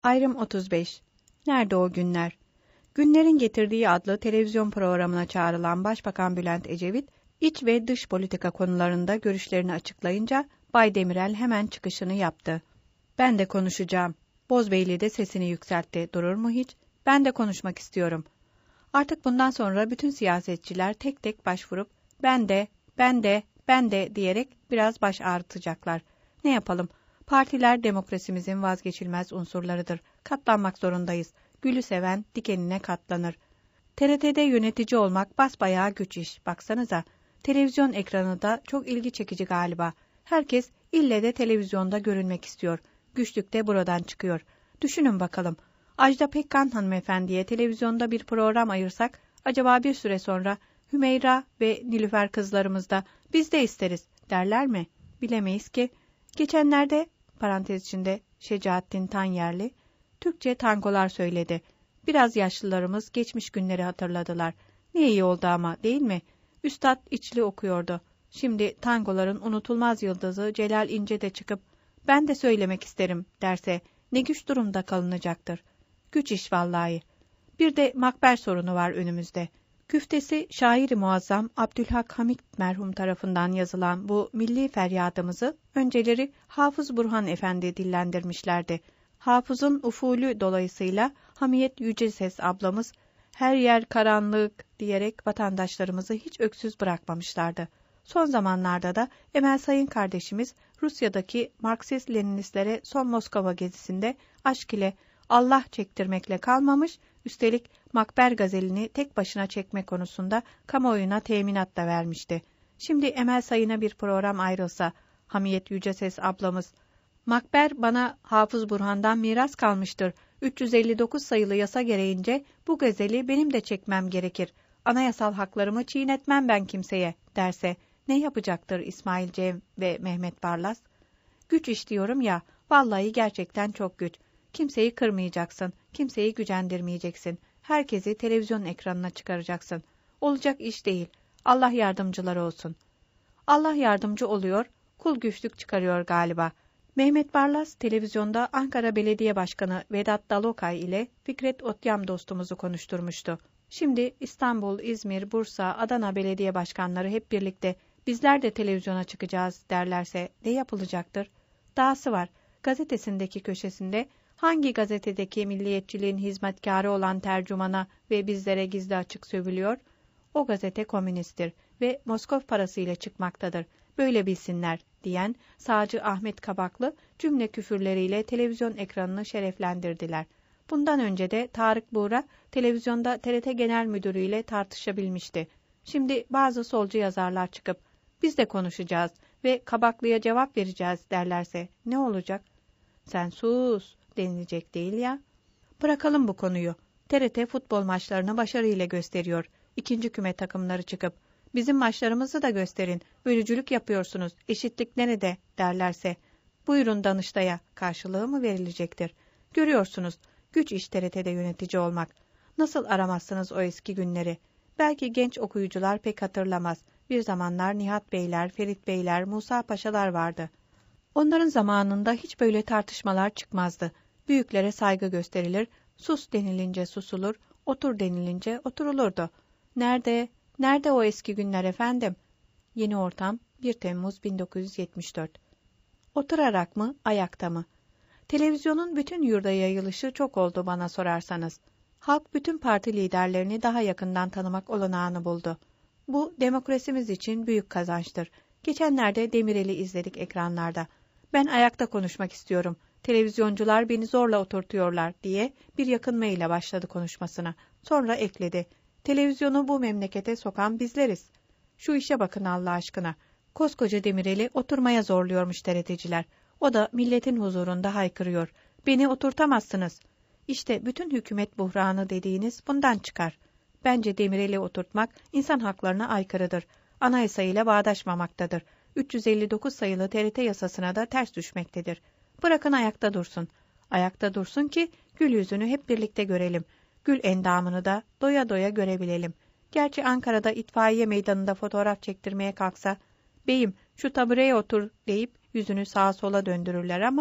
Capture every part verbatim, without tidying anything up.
Ayrım otuz beş. Nerede o günler? Günlerin Getirdiği adlı televizyon programına çağrılan Başbakan Bülent Ecevit, iç ve dış politika konularında görüşlerini açıklayınca Bay Demirel hemen çıkışını yaptı. Ben de konuşacağım. Bozbeyli de sesini yükseltti. Durur mu hiç? Ben de konuşmak istiyorum. Artık bundan sonra bütün siyasetçiler tek tek başvurup ben de, ben de, ben de diyerek biraz baş ağrıtacaklar. Ne yapalım? Partiler demokrasimizin vazgeçilmez unsurlarıdır. Katlanmak zorundayız. Gülü seven dikenine katlanır. T R T'de yönetici olmak basbayağı güç iş. Baksanıza. Televizyon ekranı da çok ilgi çekici galiba. Herkes ille de televizyonda görünmek istiyor. Güçlük de buradan çıkıyor. Düşünün bakalım. Ajda Pekkan hanımefendiye televizyonda bir program ayırsak, acaba bir süre sonra Hümeyra ve Nilüfer kızlarımız da biz de isteriz derler mi? Bilemeyiz ki. Geçenlerde, parantez içinde Şecaettin Tanyerli, Türkçe tangolar söyledi. Biraz yaşlılarımız geçmiş günleri hatırladılar. Ne iyi oldu ama, değil mi? Üstad içli okuyordu. Şimdi tangoların unutulmaz yıldızı Celal İnce de çıkıp ben de söylemek isterim derse ne güç durumda kalınacaktır. Güç iş vallahi. Bir de makber sorunu var önümüzde. Küftesi şair-i muazzam Abdülhak Hamid merhum tarafından yazılan bu milli feryadımızı önceleri Hafız Burhan Efendi dillendirmişlerdi. Hafız'ın ufulü dolayısıyla Hamiyet Yüceses ablamız her yer karanlık diyerek vatandaşlarımızı hiç öksüz bırakmamışlardı. Son zamanlarda da Emel Sayın kardeşimiz Rusya'daki Marksist-Leninistlere son Moskova gezisinde aşk ile Allah çektirmekle kalmamış, üstelik Makber gazelini tek başına çekme konusunda kamuoyuna teminat da vermişti. Şimdi Emel Sayın'a bir program ayrılsa, Hamiyet Yüceses ablamız, Makber bana Hafız Burhan'dan miras kalmıştır. üç yüz elli dokuz sayılı yasa gereğince bu gazeli benim de çekmem gerekir. Anayasal haklarımı çiğnetmem ben kimseye derse ne yapacaktır İsmail Cem ve Mehmet Barlas? Güç iş diyorum ya, vallahi gerçekten çok güç. Kimseyi kırmayacaksın, kimseyi gücendirmeyeceksin. Herkesi televizyon ekranına çıkaracaksın. Olacak iş değil. Allah yardımcıları olsun. Allah yardımcı oluyor, kul güçlük çıkarıyor galiba. Mehmet Barlas televizyonda Ankara Belediye Başkanı Vedat Dalokay ile Fikret Otyam dostumuzu konuşturmuştu. Şimdi İstanbul, İzmir, Bursa, Adana belediye başkanları hep birlikte bizler de televizyona çıkacağız derlerse ne yapılacaktır? Dahası var. Gazetesindeki köşesinde hangi gazetedeki milliyetçiliğin hizmetkarı olan tercümana ve bizlere gizli açık sövülüyor? O gazete komünisttir ve Moskov parasıyla çıkmaktadır. Böyle bilsinler diyen sağcı Ahmet Kabaklı cümle küfürleriyle televizyon ekranını şereflendirdiler. Bundan önce de Tarık Buğra televizyonda T R T Genel Müdürü ile tartışabilmişti. Şimdi bazı solcu yazarlar çıkıp biz de konuşacağız ve Kabaklı'ya cevap vereceğiz derlerse ne olacak? Sen sus denilecek değil ya. Bırakalım bu konuyu. T R T futbol maçlarını başarıyla gösteriyor. İkinci küme takımları çıkıp bizim maçlarımızı da gösterin, bölücülük yapıyorsunuz, eşitlik nerede derlerse buyurun Danıştay'a karşılığı mı verilecektir? Görüyorsunuz, güç iş T R T'de yönetici olmak. Nasıl aramazsınız o eski günleri? Belki genç okuyucular pek hatırlamaz. Bir zamanlar Nihat Beyler, Ferit Beyler, Musa Paşalar vardı. Onların zamanında hiç böyle tartışmalar çıkmazdı. Büyüklere saygı gösterilir, sus denilince susulur, otur denilince oturulurdu. Nerede, nerede o eski günler efendim? Yeni ortam bir Temmuz bin dokuz yüz yetmiş dört. Oturarak mı, ayakta mı? Televizyonun bütün yurda yayılışı çok oldu bana sorarsanız. Halk bütün parti liderlerini daha yakından tanımak olanağını buldu. Bu demokrasimiz için büyük kazançtır. Geçenlerde Demirel'i izledik ekranlarda. Ben ayakta konuşmak istiyorum. Televizyoncular beni zorla oturtuyorlar diye bir yakınmayla başladı konuşmasına. Sonra ekledi. Televizyonu bu memlekete sokan bizleriz. Şu işe bakın Allah aşkına. Koskoca Demirel'i oturmaya zorluyormuş T R T'ciler. O da milletin huzurunda haykırıyor. Beni oturtamazsınız. İşte bütün hükümet buhranı dediğiniz bundan çıkar. Bence Demirel'i oturtmak insan haklarına aykırıdır. Anayasayla bağdaşmamaktadır. üç yüz elli dokuz sayılı T R T yasasına da ters düşmektedir. Bırakın ayakta dursun. Ayakta dursun ki gül yüzünü hep birlikte görelim. Gül endamını da doya doya görebilelim. Gerçi Ankara'da itfaiye meydanında fotoğraf çektirmeye kalksa, beyim şu tabureye otur deyip yüzünü sağa sola döndürürler ama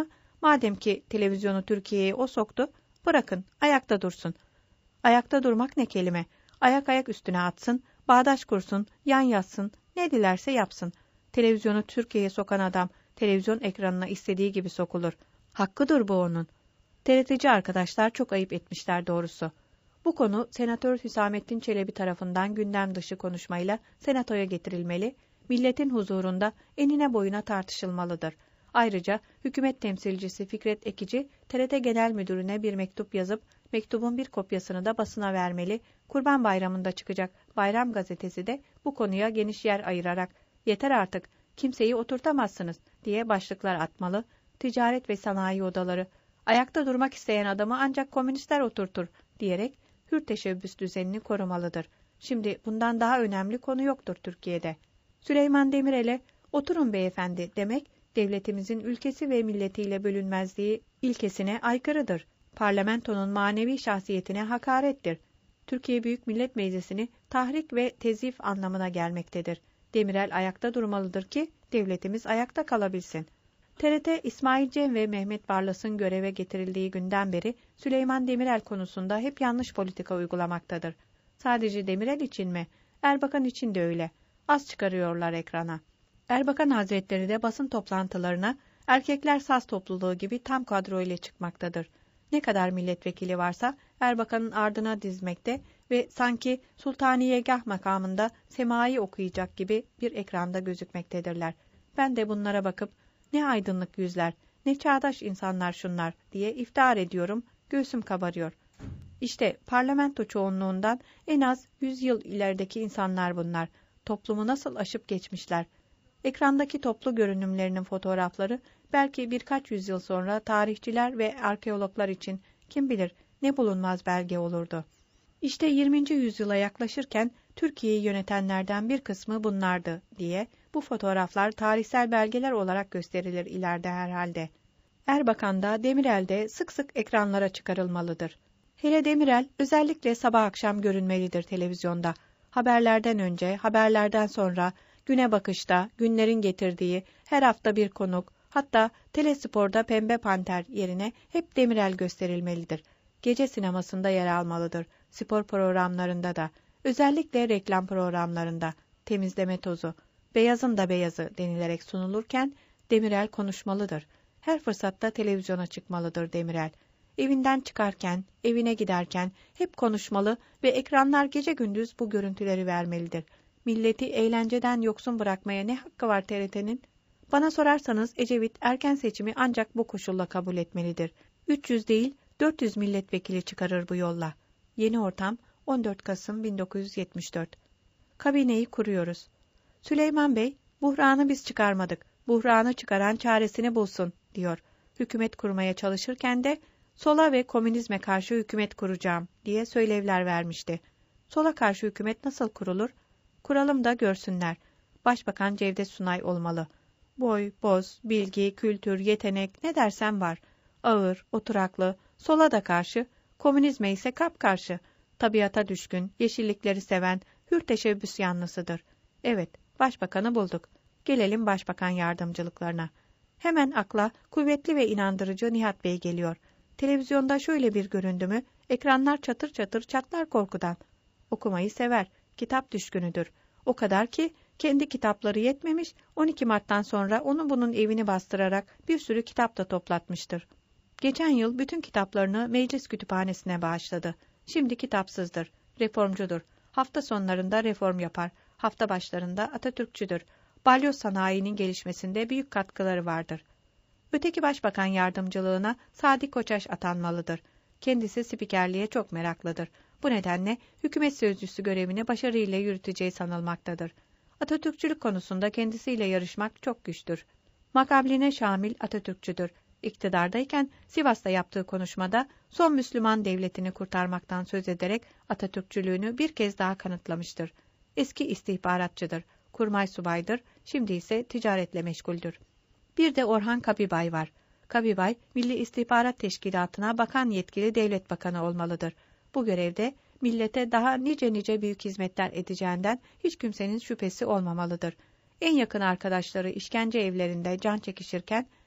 Madem ki televizyonu Türkiye'ye o soktu, bırakın, ayakta dursun. Ayakta durmak ne kelime? Ayak ayak üstüne atsın, bağdaş kursun, yan yatsın, ne dilerse yapsın. Televizyonu Türkiye'ye sokan adam, televizyon ekranına istediği gibi sokulur. Hakkıdır bu onun. T R T'ci arkadaşlar çok ayıp etmişler doğrusu. Bu konu Senatör Hüsamettin Çelebi tarafından gündem dışı konuşmayla senatoya getirilmeli, milletin huzurunda enine boyuna tartışılmalıdır. Ayrıca hükümet temsilcisi Fikret Ekici, T R T Genel Müdürü'ne bir mektup yazıp, mektubun bir kopyasını da basına vermeli, Kurban Bayramı'nda çıkacak Bayram Gazetesi de bu konuya geniş yer ayırarak, yeter artık, kimseyi oturtamazsınız diye başlıklar atmalı, ticaret ve sanayi odaları, ayakta durmak isteyen adamı ancak komünistler oturtur diyerek hür teşebbüs düzenini korumalıdır. Şimdi bundan daha önemli konu yoktur Türkiye'de. Süleyman Demirel'e oturun beyefendi demek, devletimizin ülkesi ve milletiyle bölünmezliği ilkesine aykırıdır. Parlamentonun manevi şahsiyetine hakarettir. Türkiye Büyük Millet Meclisi'ni tahrik ve tezif anlamına gelmektedir. Demirel ayakta durmalıdır ki devletimiz ayakta kalabilsin. T R T, İsmail Cem ve Mehmet Barlas'ın göreve getirildiği günden beri Süleyman Demirel konusunda hep yanlış politika uygulamaktadır. Sadece Demirel için mi? Erbakan için de öyle. Az çıkarıyorlar ekrana. Erbakan Hazretleri de basın toplantılarına erkekler saz topluluğu gibi tam kadro ile çıkmaktadır. Ne kadar milletvekili varsa Erbakan'ın ardına dizmekte ve sanki sultaniyegah makamında semai okuyacak gibi bir ekranda gözükmektedirler. Ben de bunlara bakıp ne aydınlık yüzler, ne çağdaş insanlar şunlar diye iftihar ediyorum, göğsüm kabarıyor. İşte parlamento çoğunluğundan en az yüz yıl ilerideki insanlar bunlar. Toplumu nasıl aşıp geçmişler. Ekrandaki toplu görünümlerinin fotoğrafları belki birkaç yüzyıl sonra tarihçiler ve arkeologlar için kim bilir ne bulunmaz belge olurdu. İşte yirminci yüzyıla yaklaşırken Türkiye'yi yönetenlerden bir kısmı bunlardı diye bu fotoğraflar tarihsel belgeler olarak gösterilir ileride herhalde. Erbakan da Demirel de sık sık ekranlara çıkarılmalıdır. Hele Demirel özellikle sabah akşam görünmelidir televizyonda. Haberlerden önce, haberlerden sonra, güne bakışta, günlerin getirdiği, her hafta bir konuk, hatta Telespor'da Pembe Panter yerine hep Demirel gösterilmelidir. Gece sinemasında yer almalıdır, spor programlarında da, özellikle reklam programlarında, temizleme tozu, beyazın da beyazı denilerek sunulurken Demirel konuşmalıdır. Her fırsatta televizyona çıkmalıdır Demirel. Evinden çıkarken, evine giderken hep konuşmalı ve ekranlar gece gündüz bu görüntüleri vermelidir. Milleti eğlenceden yoksun bırakmaya ne hakkı var T R T'nin? Bana sorarsanız Ecevit erken seçimi ancak bu koşulla kabul etmelidir. üç yüz değil, dört yüz milletvekili çıkarır bu yolla. Yeni ortam on dört Kasım bin dokuz yüz yetmiş dört. Kabineyi kuruyoruz. Süleyman Bey, buhranı biz çıkarmadık. Buhranı çıkaran çaresini bulsun, diyor. Hükümet kurmaya çalışırken de sola ve komünizme karşı hükümet kuracağım diye söylevler vermişti. Sola karşı hükümet nasıl kurulur? Kuralım da görsünler. Başbakan Cevdet Sunay olmalı. Boy, boz, bilgi, kültür, yetenek ne dersen var. Ağır, oturaklı, sola da karşı, komünizme ise kapkarşı. Tabiata düşkün, yeşillikleri seven, hür teşebbüs yanlısıdır. Evet, başbakanı bulduk. Gelelim başbakan yardımcılıklarına. Hemen akla kuvvetli ve inandırıcı Nihat Bey geliyor. Televizyonda şöyle bir göründü mü, ekranlar çatır çatır çatlar korkudan. Okumayı sever, kitap düşkünüdür. O kadar ki kendi kitapları yetmemiş, on iki Mart'tan sonra onun bunun evini bastırarak bir sürü kitap da toplatmıştır. Geçen yıl bütün kitaplarını meclis kütüphanesine bağışladı. Şimdi kitapsızdır, reformcudur. Hafta sonlarında reform yapar, hafta başlarında Atatürkçüdür. Balyoz sanayinin gelişmesinde büyük katkıları vardır. Öteki başbakan yardımcılığına Sadi Koçaş atanmalıdır. Kendisi spikerliğe çok meraklıdır. Bu nedenle hükümet sözcüsü görevini başarıyla yürüteceği sanılmaktadır. Atatürkçülük konusunda kendisiyle yarışmak çok güçtür. Makabline Şamil Atatürkçüdür. İktidardayken Sivas'ta yaptığı konuşmada son Müslüman devletini kurtarmaktan söz ederek Atatürkçülüğünü bir kez daha kanıtlamıştır. Eski istihbaratçıdır, kurmay subaydır, şimdi ise ticaretle meşguldür. Bir de Orhan Kabibay var. Kabibay, Milli İstihbarat Teşkilatı'na bakan yetkili devlet bakanı olmalıdır. Bu görevde millete daha nice nice büyük hizmetler edeceğinden hiç kimsenin şüphesi olmamalıdır. En yakın arkadaşları işkence evlerinde can çekişirken,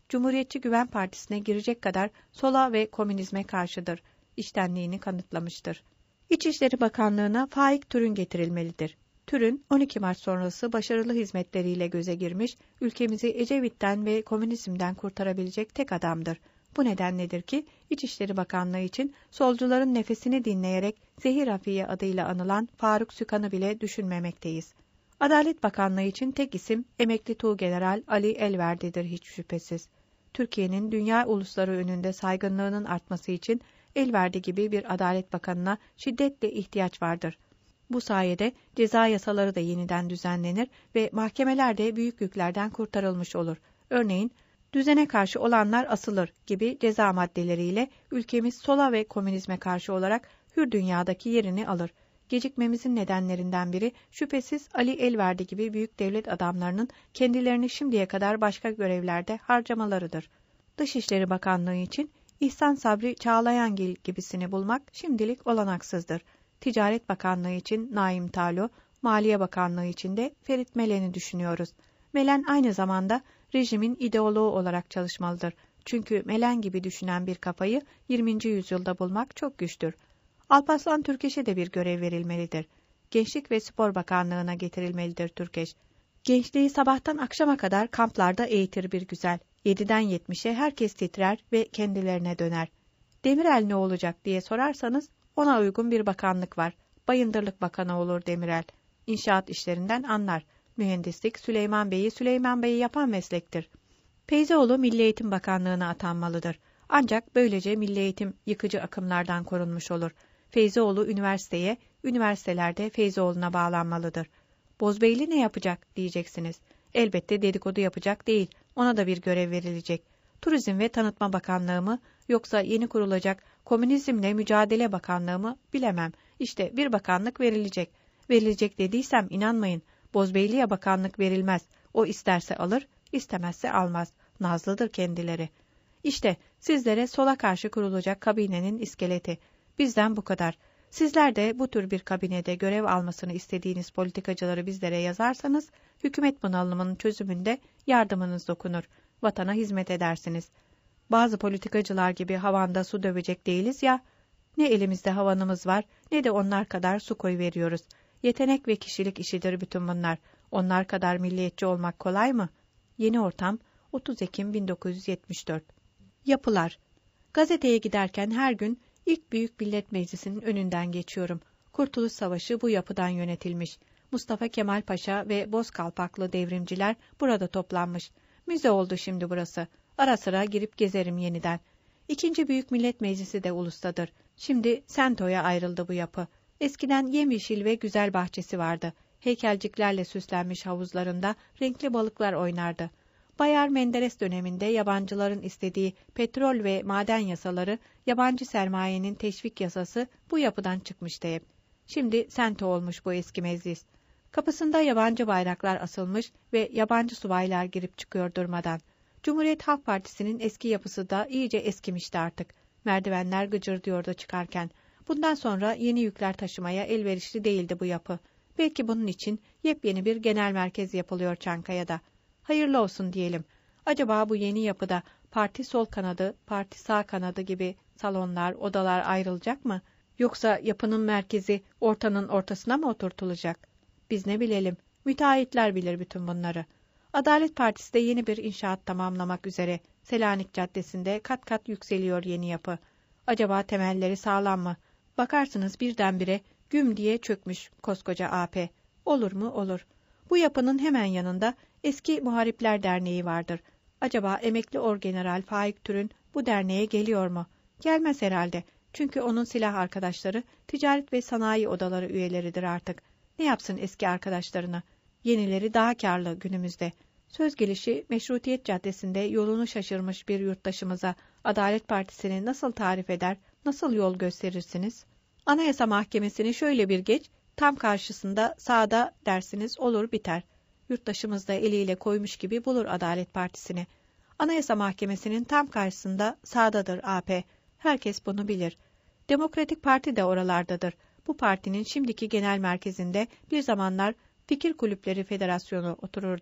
Cumhuriyetçi Güven Partisi'ne girecek kadar sola ve komünizme karşıdır. İçtenliğini kanıtlamıştır. İçişleri Bakanlığı'na Faik Türün getirilmelidir. Türün, on iki Mart sonrası başarılı hizmetleriyle göze girmiş, ülkemizi Ecevit'ten ve komünizmden kurtarabilecek tek adamdır. Bu nedenledir ki İçişleri Bakanlığı için solcuların nefesini dinleyerek Zehir Hafiye adıyla anılan Faruk Sükan'ı bile düşünmemekteyiz. Adalet Bakanlığı için tek isim emekli Tuğgeneral Ali Elverdi'dir hiç şüphesiz. Türkiye'nin dünya ulusları önünde saygınlığının artması için Elverdi gibi bir Adalet Bakanı'na şiddetle ihtiyaç vardır. Bu sayede ceza yasaları da yeniden düzenlenir ve mahkemeler de büyük yüklerden kurtarılmış olur. Örneğin, düzene karşı olanlar asılır gibi ceza maddeleriyle ülkemiz sola ve komünizme karşı olarak hür dünyadaki yerini alır. Gecikmemizin nedenlerinden biri şüphesiz Ali Elverdi gibi büyük devlet adamlarının kendilerini şimdiye kadar başka görevlerde harcamalarıdır. Dışişleri Bakanlığı için İhsan Sabri Çağlayangil gibisini bulmak şimdilik olanaksızdır. Ticaret Bakanlığı için Naim Talo, Maliye Bakanlığı için de Ferit Melen'i düşünüyoruz. Melen aynı zamanda rejimin ideoloğu olarak çalışmalıdır. Çünkü Melen gibi düşünen bir kafayı yirminci yüzyılda bulmak çok güçtür. Alparslan Türkeş'e de bir görev verilmelidir. Gençlik ve Spor Bakanlığı'na getirilmelidir Türkeş. Gençliği sabahtan akşama kadar kamplarda eğitir bir güzel. Yediden yetmişe herkes titrer ve kendilerine döner. Demirel ne olacak diye sorarsanız ona uygun bir bakanlık var. Bayındırlık Bakanı olur Demirel. İnşaat işlerinden anlar. Mühendislik Süleyman Bey'i Süleyman Bey'i yapan meslektir. Feyzioğlu Milli Eğitim Bakanlığı'na atanmalıdır. Ancak böylece milli eğitim yıkıcı akımlardan korunmuş olur. Feyzioğlu üniversiteye, üniversitelerde Feyzioğlu'na bağlanmalıdır. Bozbeyli ne yapacak diyeceksiniz. Elbette dedikodu yapacak değil, ona da bir görev verilecek. Turizm ve Tanıtma Bakanlığı mı, yoksa yeni kurulacak Komünizmle Mücadele Bakanlığı mı bilemem. İşte bir bakanlık verilecek. Verilecek dediysem inanmayın. Bozbeyli'ye bakanlık verilmez. O isterse alır, istemezse almaz. Nazlıdır kendileri. İşte sizlere sola karşı kurulacak kabinenin iskeleti. Bizden bu kadar. Sizler de bu tür bir kabinede görev almasını istediğiniz politikacıları bizlere yazarsanız, hükümet bunalımının çözümünde yardımınız dokunur. Vatana hizmet edersiniz. Bazı politikacılar gibi havanda su dövecek değiliz ya, ne elimizde havanımız var, ne de onlar kadar su koyuveriyoruz. Yetenek ve kişilik işidir bütün bunlar. Onlar kadar milliyetçi olmak kolay mı? Yeni Ortam, otuz Ekim bin dokuz yüz yetmiş dört. Yapılar. Gazeteye giderken her gün ilk Büyük Millet Meclisi'nin önünden geçiyorum. Kurtuluş Savaşı bu yapıdan yönetilmiş. Mustafa Kemal Paşa ve Bozkalpaklı devrimciler burada toplanmış. Müze oldu şimdi burası. Ara sıra girip gezerim yeniden. İkinci Büyük Millet Meclisi de ulustadır. Şimdi Sento'ya ayrıldı bu yapı. Eskiden yemyeşil ve güzel bahçesi vardı. Heykelciklerle süslenmiş havuzlarında renkli balıklar oynardı. Bayar Menderes döneminde yabancıların istediği petrol ve maden yasaları, yabancı sermayenin teşvik yasası bu yapıdan çıkmıştı hep. Şimdi Sento olmuş bu eski meclis. Kapısında yabancı bayraklar asılmış ve yabancı subaylar girip çıkıyor durmadan. Cumhuriyet Halk Partisi'nin eski yapısı da iyice eskimişti artık. Merdivenler gıcırdıyordu çıkarken. Bundan sonra yeni yükler taşımaya elverişli değildi bu yapı. Belki bunun için yepyeni bir genel merkez yapılıyor Çankaya'da. Hayırlı olsun diyelim. Acaba bu yeni yapıda parti sol kanadı, parti sağ kanadı gibi salonlar, odalar ayrılacak mı? Yoksa yapının merkezi ortanın ortasına mı oturtulacak? Biz ne bilelim, müteahhitler bilir bütün bunları. Adalet Partisi de yeni bir inşaat tamamlamak üzere. Selanik Caddesi'nde kat kat yükseliyor yeni yapı. Acaba temelleri sağlam mı? Bakarsınız birdenbire güm diye çökmüş koskoca A P. Olur mu? Olur. Bu yapının hemen yanında Eski Muharipler Derneği vardır. Acaba emekli orgeneral Faik Türün bu derneğe geliyor mu? Gelmez herhalde. Çünkü onun silah arkadaşları ticaret ve sanayi odaları üyeleridir artık. Ne yapsın eski arkadaşlarını? Yenileri daha kârlı günümüzde. Söz gelişi Meşrutiyet Caddesi'nde yolunu şaşırmış bir yurttaşımıza Adalet Partisi'ni nasıl tarif eder, nasıl yol gösterirsiniz? Anayasa Mahkemesi'ni şöyle bir geç, tam karşısında sağda dersiniz olur biter. Yurttaşımız da eliyle koymuş gibi bulur Adalet Partisi'ni. Anayasa Mahkemesi'nin tam karşısında sağdadır A P. Herkes bunu bilir. Demokratik Parti de oralardadır. Bu partinin şimdiki genel merkezinde bir zamanlar Fikir Kulüpleri Federasyonu otururdu.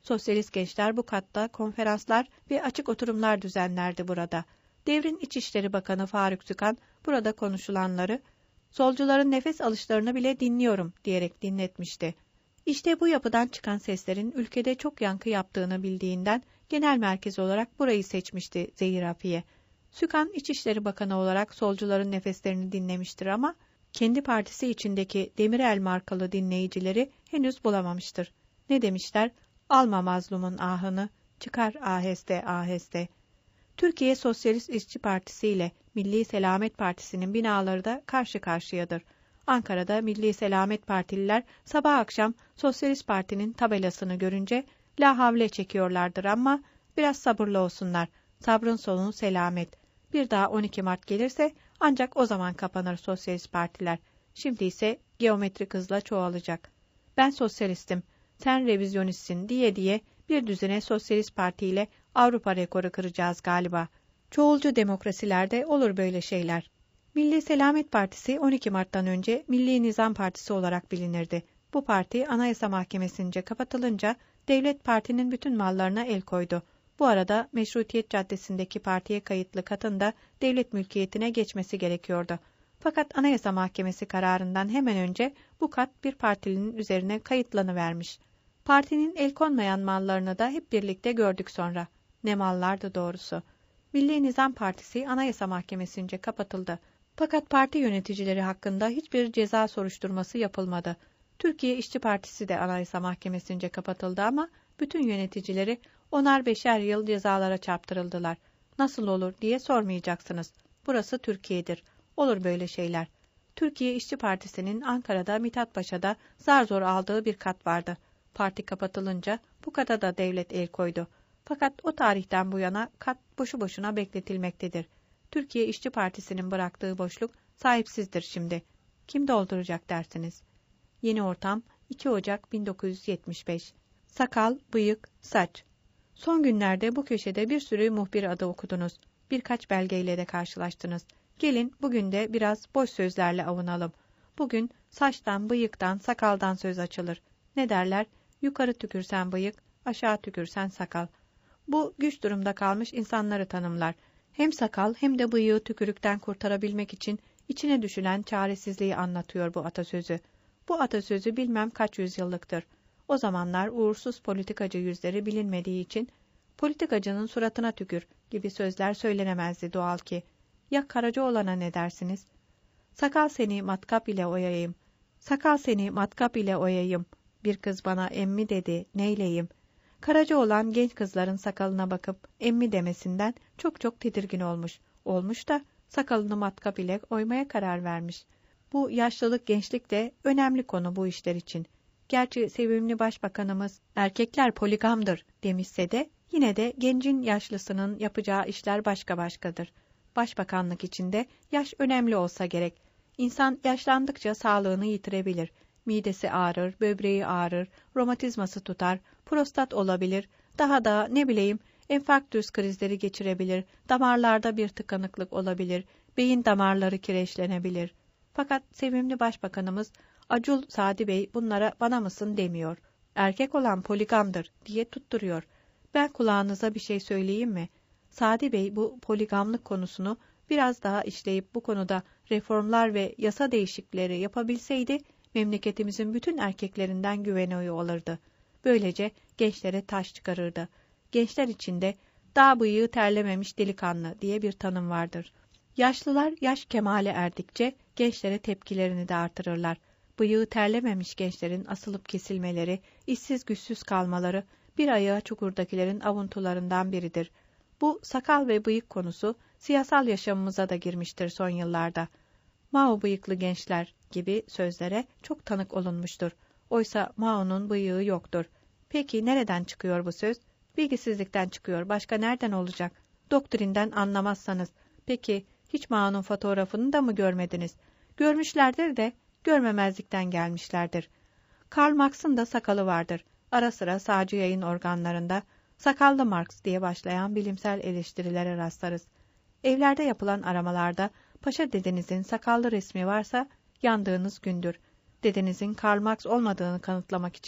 Sosyalist gençler bu katta konferanslar ve açık oturumlar düzenlerdi burada. Devrin İçişleri Bakanı Faruk Sükan burada konuşulanları, solcuların nefes alışlarını bile dinliyorum diyerek dinletmişti. İşte bu yapıdan çıkan seslerin ülkede çok yankı yaptığını bildiğinden genel merkez olarak burayı seçmişti Zehir Afiye. Sükan İçişleri Bakanı olarak solcuların nefeslerini dinlemiştir ama kendi partisi içindeki Demirel markalı dinleyicileri henüz bulamamıştır. Ne demişler? Alma mazlumun ahını, çıkar aheste aheste. Türkiye Sosyalist İşçi Partisi ile Milli Selamet Partisi'nin binaları da karşı karşıyadır. Ankara'da Milli Selamet Partililer sabah akşam Sosyalist Parti'nin tabelasını görünce la havle çekiyorlardır ama biraz sabırlı olsunlar. Sabrın sonu selamet. Bir daha on iki Mart gelirse ancak o zaman kapanır Sosyalist Partiler. Şimdi ise geometrik hızla çoğalacak. Ben sosyalistim, sen revizyonistsin diye diye bir düzine Sosyalist Parti ile Avrupa rekoru kıracağız galiba. Çoğulcu demokrasilerde olur böyle şeyler. Milli Selamet Partisi on iki Mart'tan önce Milli Nizam Partisi olarak bilinirdi. Bu parti Anayasa Mahkemesi'nce kapatılınca devlet partinin bütün mallarına el koydu. Bu arada Meşrutiyet Caddesi'ndeki partiye kayıtlı katın da devlet mülkiyetine geçmesi gerekiyordu. Fakat Anayasa Mahkemesi kararından hemen önce bu kat bir partilinin üzerine kayıtlanıvermiş. Partinin el konmayan mallarını da hep birlikte gördük sonra. Ne mallardı doğrusu. Milli Nizam Partisi Anayasa Mahkemesi'nce kapatıldı. Fakat parti yöneticileri hakkında hiçbir ceza soruşturması yapılmadı. Türkiye İşçi Partisi de Anayasa Mahkemesi'nce kapatıldı ama bütün yöneticileri onar beşer yıl cezalara çarptırıldılar. Nasıl olur diye sormayacaksınız. Burası Türkiye'dir. Olur böyle şeyler. Türkiye İşçi Partisi'nin Ankara'da Mithat Paşa'da zar zor aldığı bir kat vardı. Parti kapatılınca bu kata da devlet el koydu. Fakat o tarihten bu yana kat boşu boşuna bekletilmektedir. Türkiye İşçi Partisi'nin bıraktığı boşluk sahipsizdir şimdi. Kim dolduracak dersiniz? Yeni ortam iki Ocak bin dokuz yüz yetmiş beş. Sakal, bıyık, saç. Son günlerde bu köşede bir sürü muhbir adı okudunuz. Birkaç belgeyle de karşılaştınız. Gelin bugün de biraz boş sözlerle avunalım. Bugün saçtan, bıyıktan, sakaldan söz açılır. Ne derler? Yukarı tükürsen bıyık, aşağı tükürsen sakal. Bu güç durumda kalmış insanları tanımlar. Hem sakal hem de bıyığı tükürükten kurtarabilmek için içine düşülen çaresizliği anlatıyor bu atasözü. Bu atasözü bilmem kaç yüzyıllıktır. O zamanlar uğursuz politikacı yüzleri bilinmediği için politikacının suratına tükür gibi sözler söylenemezdi doğal ki. Ya Karacaoğlan'a ne dersiniz? Sakal seni matkap ile oyayım. Sakal seni matkap ile oyayım. Bir kız bana emmi dedi, neyleyim? Karacaoğlan genç kızların sakalına bakıp emmi demesinden çok çok tedirgin olmuş. Olmuş da sakalını matkap ile oymaya karar vermiş. Bu yaşlılık gençlik de önemli konu bu işler için. Gerçi sevimli başbakanımız erkekler poligamdır demişse de yine de gencin yaşlısının yapacağı işler başka başkadır. Başbakanlık içinde yaş önemli olsa gerek. İnsan yaşlandıkça sağlığını yitirebilir. Midesi ağrır, böbreği ağrır, romatizması tutar, prostat olabilir, daha da ne bileyim enfarktüs krizleri geçirebilir, damarlarda bir tıkanıklık olabilir, beyin damarları kireçlenebilir. Fakat sevimli başbakanımız Acul Sadi Bey bunlara bana mısın demiyor. Erkek olan poligamdır diye tutturuyor. Ben kulağınıza bir şey söyleyeyim mi? Sadi Bey bu poligamlık konusunu biraz daha işleyip bu konuda reformlar ve yasa değişiklikleri yapabilseydi memleketimizin bütün erkeklerinden güveni oyu alırdı. Böylece gençlere taş çıkarırdı. Gençler içinde dağ bıyığı terlememiş delikanlı diye bir tanım vardır. Yaşlılar yaş kemale erdikçe gençlere tepkilerini de artırırlar. Bıyığı terlememiş gençlerin asılıp kesilmeleri, işsiz güçsüz kalmaları bir ayağı çukurdakilerin avuntularından biridir. Bu sakal ve bıyık konusu siyasal yaşamımıza da girmiştir son yıllarda. Mao bıyıklı gençler gibi sözlere çok tanık olunmuştur. Oysa Mao'nun bıyığı yoktur. Peki nereden çıkıyor bu söz? Bilgisizlikten çıkıyor. Başka nereden olacak? Doktrinden anlamazsanız. Peki hiç Mao'nun fotoğrafını da mı görmediniz? Görmüşlerdir de görmemezlikten gelmişlerdir. Karl Marx'ın da sakalı vardır. Ara sıra sağcı yayın organlarında sakallı Marx diye başlayan bilimsel eleştirilere rastlarız. Evlerde yapılan aramalarda paşa dedenizin sakallı resmi varsa yandığınız gündür. Dedenizin Karl Marx olmadığını kanıtlamak için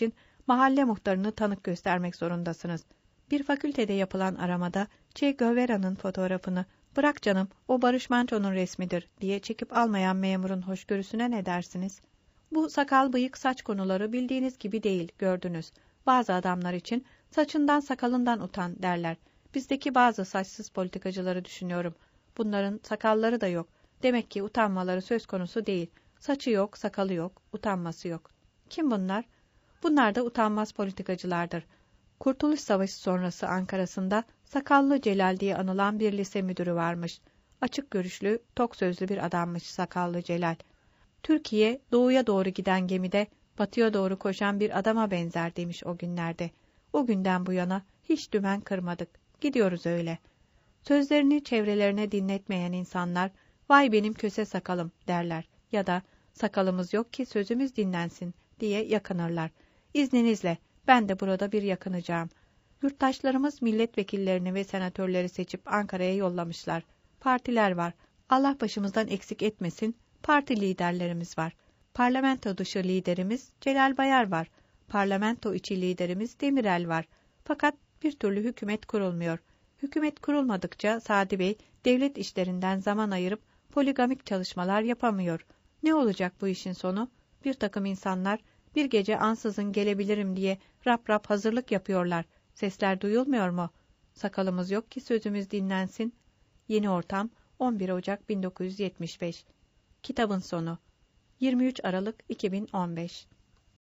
mahalle muhtarını tanık göstermek zorundasınız. Bir fakültede yapılan aramada Che Guevara'nın fotoğrafını "Bırak canım, o Barış Manço'nun resmidir" diye çekip almayan memurun hoşgörüsüne ne dersiniz? Bu sakal, bıyık, saç konuları bildiğiniz gibi değil, gördünüz. Bazı adamlar için saçından sakalından utan derler. Bizdeki bazı saçsız politikacıları düşünüyorum. Bunların sakalları da yok. Demek ki utanmaları söz konusu değil. Saçı yok, sakalı yok, utanması yok. Kim bunlar? Bunlar da utanmaz politikacılardır. Kurtuluş Savaşı sonrası Ankara'sında Sakallı Celal diye anılan bir lise müdürü varmış. Açık görüşlü, tok sözlü bir adammış Sakallı Celal. Türkiye, doğuya doğru giden gemide batıya doğru koşan bir adama benzer demiş o günlerde. O günden bu yana hiç dümen kırmadık. Gidiyoruz öyle. Sözlerini çevrelerine dinletmeyen insanlar, "Vay benim köse sakalım" derler ya da "Sakalımız yok ki sözümüz dinlensin" diye yakınırlar. İzninizle ben de burada bir yakınacağım. Yurttaşlarımız milletvekillerini ve senatörleri seçip Ankara'ya yollamışlar. Partiler var. Allah başımızdan eksik etmesin, parti liderlerimiz var. Parlamento dışı liderimiz Celal Bayar var. Parlamento içi liderimiz Demirel var. Fakat bir türlü hükümet kurulmuyor. Hükümet kurulmadıkça Sadi Bey devlet işlerinden zaman ayırıp poligamik çalışmalar yapamıyor. Ne olacak bu işin sonu? Bir takım insanlar bir gece ansızın gelebilirim diye rap rap hazırlık yapıyorlar. Sesler duyulmuyor mu? Sakalımız yok ki sözümüz dinlensin. Yeni Ortam, on bir Ocak bin dokuz yüz yetmiş beş. Kitabın sonu. yirmi üç Aralık iki bin on beş.